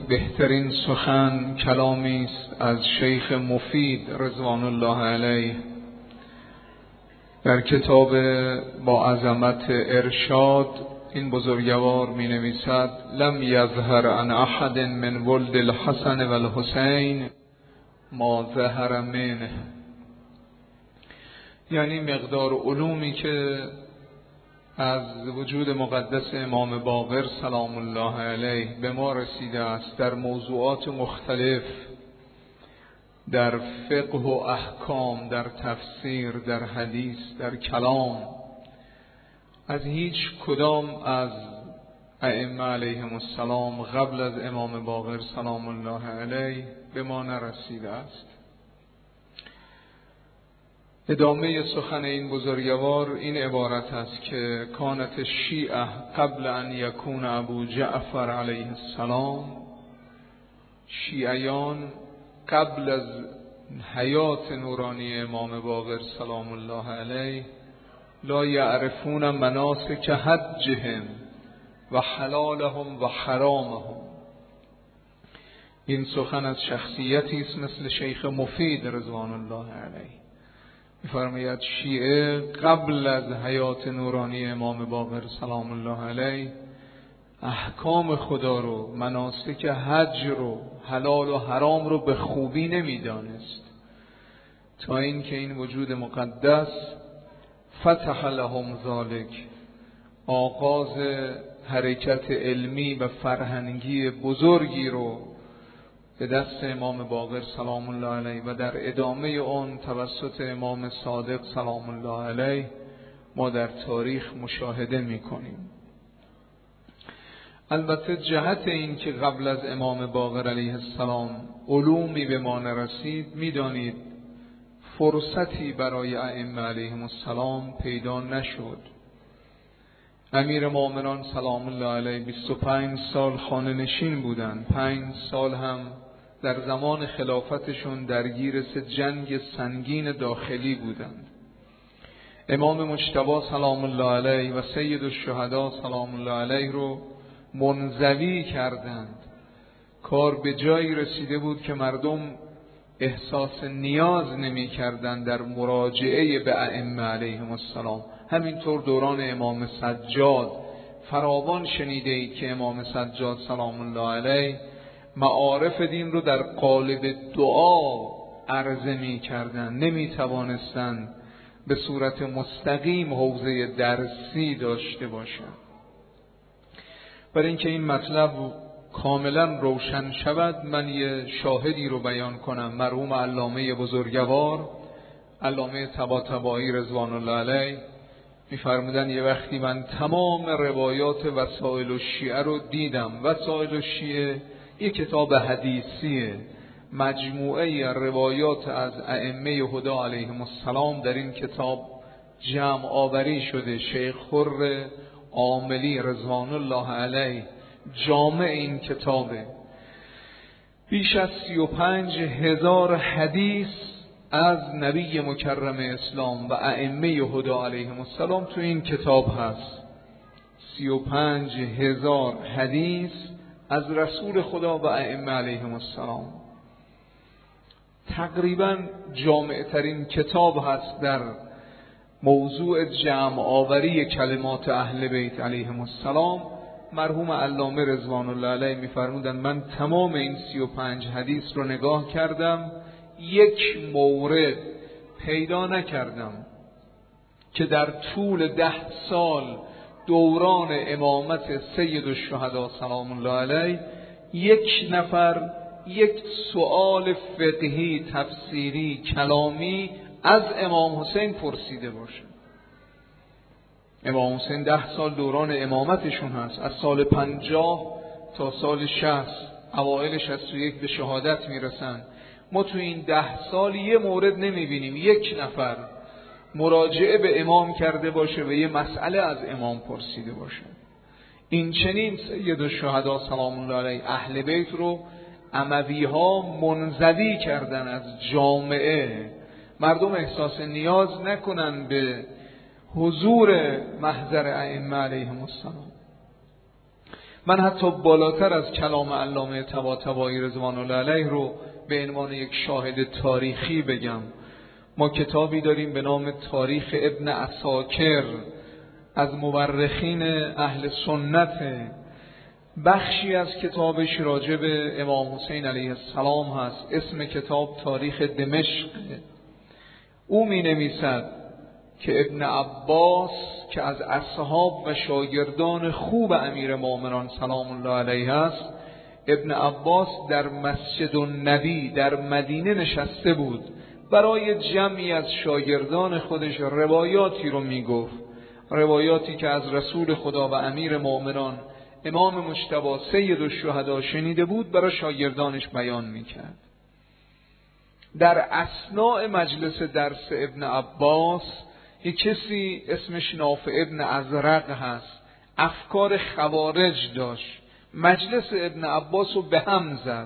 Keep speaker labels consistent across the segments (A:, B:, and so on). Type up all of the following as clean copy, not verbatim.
A: بهترین سخن کلامی است از شیخ مفید رضوان الله علیه در کتاب با عظمت ارشاد. این بزرگوار می نویسد: لم یظهر عن احد من ولد الحسن و الحسین ما ظهر منه. یعنی مقدار علومی که از وجود مقدس امام باقر سلام الله علیه به ما رسیده است در موضوعات مختلف، در فقه و احکام، در تفسیر، در حدیث، در کلام، از هیچ کدام از ائمه علیهم السلام قبل از امام باقر سلام الله علیه به ما نرسیده است. ادامه سخن این بزرگوار این عبارت است که کانت الشیعه قبل ان یکون ابو جعفر علیه السلام، شیعیان قبل از حیات نورانی امام باقر سلام الله علیه لا یعرفون مناسک حجهم و حلالهم و حرامهم. این سخن از شخصیتی است مثل شیخ مفید رضوان الله علیه. می‌فرماید شیعه قبل از حیات نورانی امام باقر سلام الله علیه احکام خدا رو، مناسک حج رو، حلال و حرام رو به خوبی نمی‌دانست، تا اینکه این وجود مقدس فتح لهم ذالک، آغاز حرکت علمی و فرهنگی بزرگی رو به دست امام باقر سلام الله علیه و در ادامه اون توسط امام صادق سلام الله علیه ما در تاریخ مشاهده می‌کنیم. البته جهت این که قبل از امام باقر علیه السلام علومی به ما نرسید، می‌دانید فرصتی برای ائمه علیهم السلام پیدا نشد. امیر مومنان سلام الله علیه 25 سال خانه نشین بودند، 5 سال هم در زمان خلافتشون درگیر جنگ سنگین داخلی بودند. امام مجتبی سلام الله علیه و سید الشهدا سلام الله علیه رو منزوی کردند. کار به جایی رسیده بود که مردم احساس نیاز نمی کردند در مراجعه به ائمه علیهم السلام. همینطور دوران امام سجاد فراوان شنیده اید که امام سجاد سلام الله علیه معارف دین رو در قالب دعا عرضه می کردند، نمی توانستند به صورت مستقیم حوزه درسی داشته باشند. برای اینکه این مطلب کاملا روشن شود، من یه شاهدی رو بیان کنم. مرحوم علامه بزرگوار علامه طباطبایی رضوان الله علیه می‌فرمودن یه وقتی من تمام روایات وسائل الشیعه رو دیدم. وسائل الشیعه یک کتاب حدیثیه، مجموعه روایات از ائمه هدی علیهم السلام در این کتاب جمع آوری شده. شیخ خر عاملی رضوان الله علیه جامع این کتابه. بیش از 35,000 حدیث از نبی مکرم اسلام و ائمه هدی علیهم السلام تو این کتاب هست. 35,000 حدیث از رسول خدا و ائمه علیهم السلام. تقریبا جامع ترین کتاب هست در موضوع جمع آوری کلمات اهل بیت علیهم السلام. مرحوم علامه رضوان الله علیه می‌فرمودند من تمام این 35 حدیث رو نگاه کردم، یک مورد پیدا نکردم که در طول 10 سال دوران امامت سید الشهدا سلام الله علیه یک نفر یک سؤال فقهی، تفسیری، کلامی از امام حسین پرسیده باشه. امام حسین 10 سال دوران امامتشون هست، از سال 50 تا سال 60، اوائل 61 به شهادت میرسن. ما تو این 10 سال یه مورد نمیبینیم یک نفر مراجعه به امام کرده باشه و یه مسئله از امام پرسیده باشه. این چنین سید الشهدا سلام الله علیه اهل بیت رو اموی ها منزوی کردن از جامعه. مردم احساس نیاز نکنن به حضور محضر ائمه علیهم السلام. من حتی بالاتر از کلام علامه طباطبایی رضوان الله علیه رو به عنوان یک شاهد تاریخی بگم. ما کتابی داریم به نام تاریخ ابن عساکر از مورخین اهل سنت. بخشی از کتابش راجع به امام حسین علیه السلام هست. اسم کتاب تاریخ دمشق. او می نویسد که ابن عباس که از اصحاب و شاگردان خوب امیر مومنان سلام الله علیه است، ابن عباس در مسجد النبی در مدینه نشسته بود، برای جمعی از شاگردان خودش روایاتی رو می گفت، روایاتی که از رسول خدا و امیر مومنان امام مجتبی سید الشهدا شنیده بود، برای شاگردانش بیان میکرد. در اثناء مجلس درس ابن عباس یک کسی اسمش نافع ابن ازرق هست، افکار خوارج داشت، مجلس ابن عباس رو به هم زد،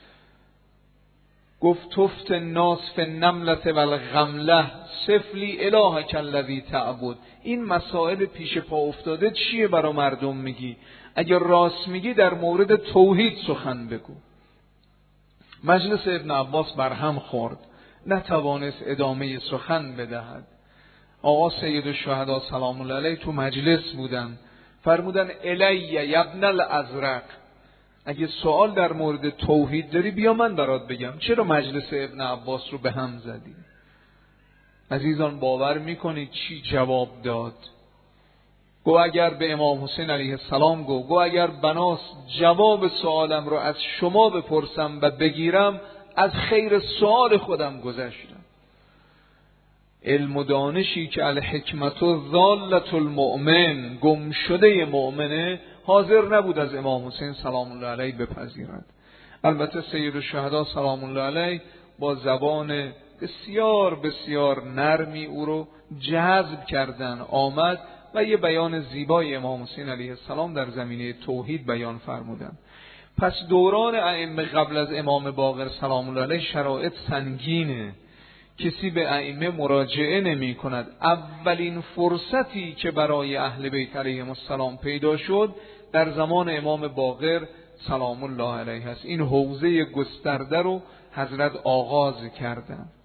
A: گفت تفت الناس فی النملة والغملة سفلی الهک الذی تعبد. این مسائل پیش پا افتاده چیه برای مردم میگی؟ اگر راست میگی در مورد توحید سخن بگو. مجلس ابن عباس برهم خورد، نتوانست ادامه سخن بدهد. آقا سید الشهدا سلام الله علیه تو مجلس بودن، فرمودن الی ابن الازرق، اگه سوال در مورد توحید داری بیا من برات بگم، چرا مجلس ابن عباس رو به هم زدی؟ عزیزان باور میکنید چی جواب داد؟ گو اگر به امام حسین علیه السلام گو اگر بناس جواب سوالم رو از شما بپرسم و بگیرم، از خیر سوال خودم گذشتم. علم و دانشی که الحکمت و ضالت المؤمن، گم شده مؤمنه، حاضر نبود از امام حسین سلام الله علیه بپذیرد. البته سید الشهدا سلام الله علیه با زبان بسیار بسیار نرمی او رو جذب کردن، آمد و یه بیان زیبای امام حسین علیه السلام در زمینه توحید بیان فرمودن. پس دوران ائمه قبل از امام باقر سلام الله علیه شرایط سنگینه، کسی به ائمه مراجعه نمی کند. اولین فرصتی که برای اهل بیت علیهم السلام پیدا شد در زمان امام باقر سلام الله علیه است. این حوزه گسترده رو حضرت آغاز کردند.